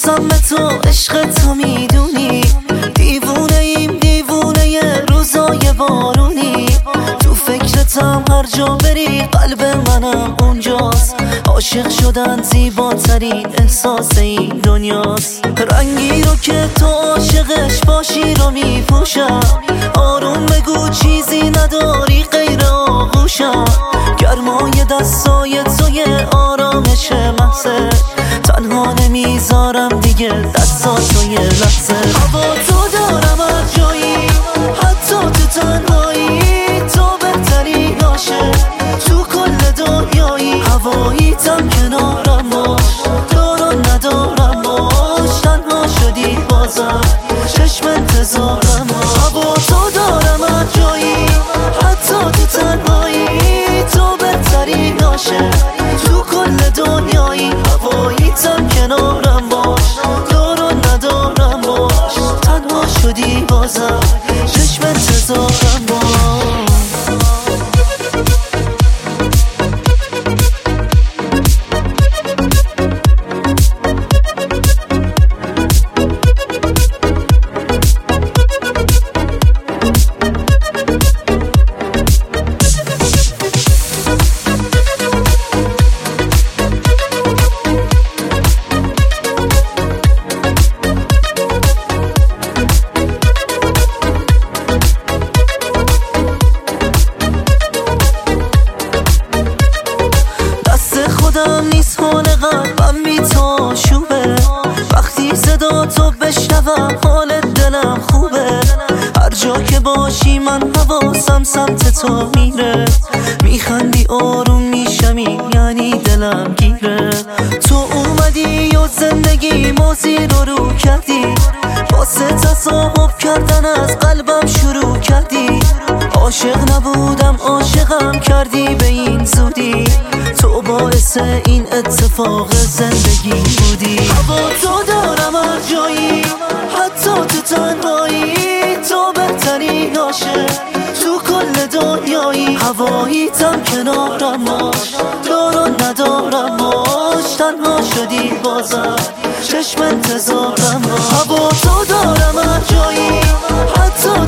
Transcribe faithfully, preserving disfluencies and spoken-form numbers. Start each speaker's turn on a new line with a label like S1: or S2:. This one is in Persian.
S1: میرسم به تو، عشق تو میدونی. دیوونه ایم دیوونه روزای بارونی، تو فکرتم هر جا بری قلب منم اونجاست. عاشق شدن زیباترین احساس این دنیاست. رنگی رو که تو عاشقش باشی رو میپوشم، آروم بگو چیزی نداری غیر آغوشم. گرمای دستای توی آرامش محضه، تنها نمیذارم دیگه دستاتو یه لحظه. هوا تو دارم از جایی، حتی تو تنهایی، تو بهترین عاشق تو کل دنیایی. هواییتم کنارم باش، دارم ندارم باش، تنها شدی بازم چشم انتظارم باش. هوا تو دارم از جایی، حتی تو تنهایی، تو بهترین عاشق تو کل دنیایی. هواییتم کنارم باش، دارم ندارم باش، تنها شدی بازم چشم انتظارم باش. خودم نیست حال قلبم بی تو شوبه، وقتی صدا تو بشنوم حال دلم خوبه. هر جا که باشی من حواسم سمت تو میره، میخندی آروم میشمی یعنی دلم گیره. تو اومدی و زندگی موزی رو رو کردی، واسه تصاحب کردن از قلبم شروع کردی. عاشق نبودم عاشقم کردی به این زودی، تو باعث این اتفاق زندگی بودی. هوا تو دارم از جایی، حتی تو تنهایی، تو بهترین عاشق تو کل دنیایی. هواییتم کنارم باش، دارم ندارم باش، تنها شدی بازم چشم انتظارم باش. هوا تو دارم از جایی، حتی